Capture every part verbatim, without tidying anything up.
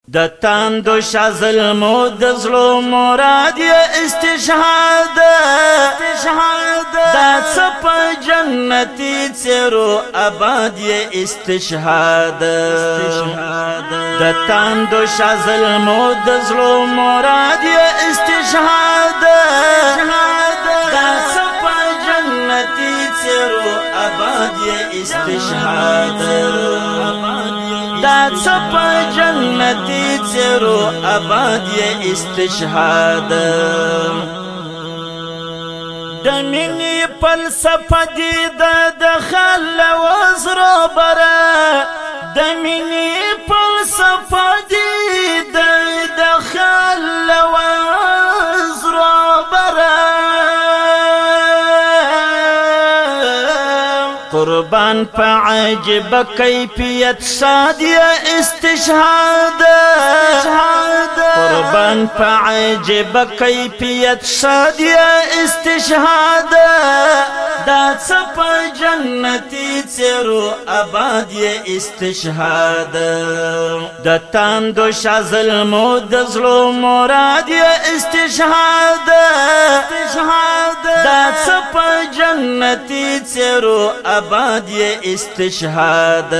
د تاندو شازلمو د زړو مراد یې استشهاد دا څه په جنتي څېرو آباد یې استشهاد د تاندو شازلمو د زړو مراد یې استشهاد دا څه په جنتي څېرو آباد یې استشهاد دا څه په جنتي څېرو آباد یې استشهاد د مینې فلسفه دي د خل وزرو بره د مینې فلسفه دي د خل وزرو بره قربان په عجب کیفیت شادیه استشهاد قربان په عجب کیفیت شادیه استشهاد دا څه په جنتي څېرو آباد یې استشهاد د تاندو شازلمو د زړو مراد یې استشهاد دا څه په جنتي څېرو آباد یې استشهاد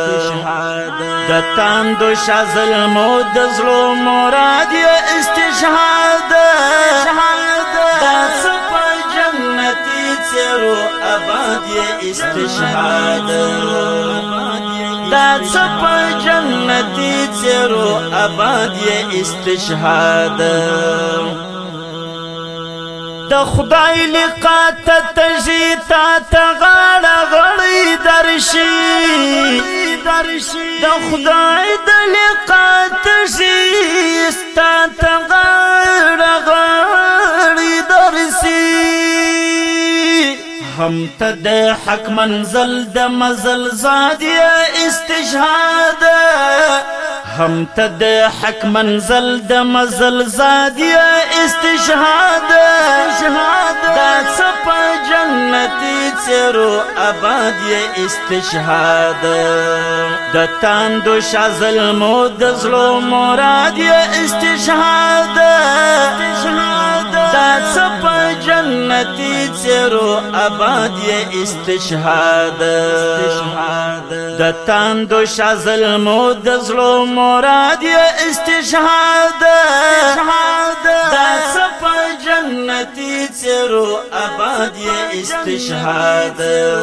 د تاندو شازلمو د زړو مراد یې استشهاد دا څه په جنتي څېرو آباد یې استشهاد دا څه په جنتي څېرو آباد یې استشهاد د خدای لقا ته تژي تا ته غاړه غړی درشي د خدای د لقا تژي ستا ته غاړه غړی درشي هم ته د حق منزل د مزل زاد یې استشهاد هم ته د حق منزل د مزل زاد یې استشهاد دا څه په جنتي څېرو آباد یې استشهاد د تاندو شازلمو د زړو مراد یې استشهاد دا څه په جنتي څېرو آباد یې استشهاد د تاندو شازلمو د زړو مراد یې استشهاد دا څه په جنتي څېرو آباد یې استشهاد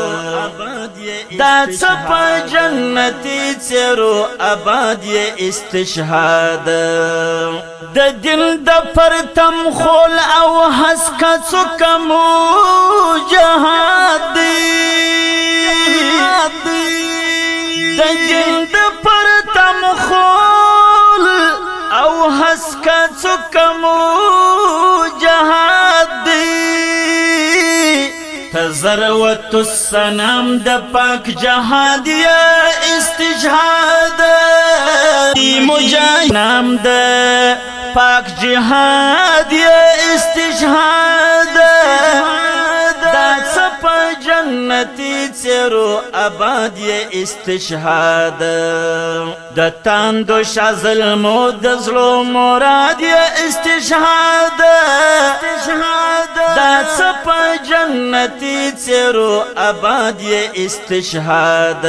دا څه په جنتي څېرو آباد یې استشهاد د دین د پرتم خول او هسکه څوکمو جهاد د دین د پرتم خول او هسکه څوکمو جهاد تذروت السنام د پاک جهاد یې استشهاد مجاهد نام د پاک جهاد یې استشهاد دا څه په جنتي څېرو آباد یې استشهاد د تاندو شازلمو د زړو مراد یې استشهاد دا څه په جنتي څېرو آباد یې استشهاد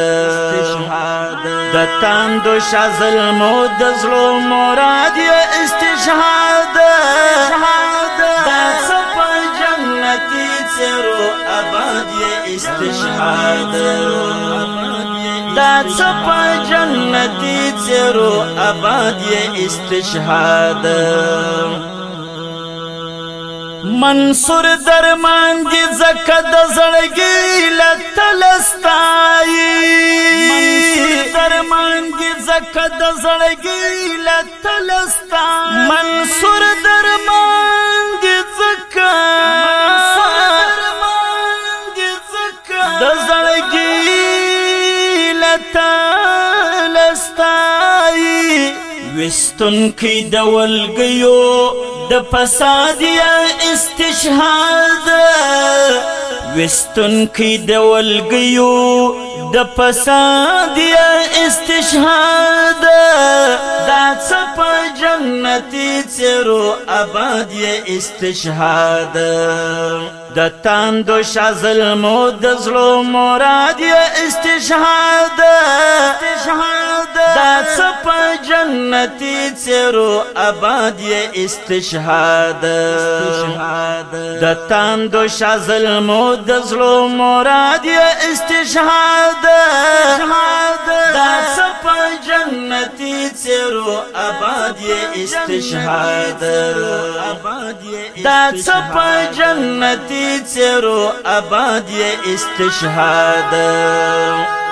د تاندو شازلمو د زړو مراد یې استشهاد دا څه په جنتي څېرو آباد یې استشهاد دا څه په جنتي څېرو آباد یې استشهاد منصور درمان دی زکه د زړګي لتلستای منصور درمان دی زکه د زړګي لتلستای منصور درمان دی زکه د زړګي لتلستای وستون کی د ولګیو د فساد یا استشهاد وستون کی د ولګیو د فساد یا استشهاد دا څه په جنتي څیرو آباد یا استشهاد د تاندو شاه ظلمو د زړو مراد یا استشهاد دا څه په جنتي څیرو آباد یا استشهاد د تاندو شاه ظلمو د زړو مراد یا استشهاد دا څه په جنتي څیرو آباد یا استشهاد دا څه په جنتي څیرو آباد یا استشهاد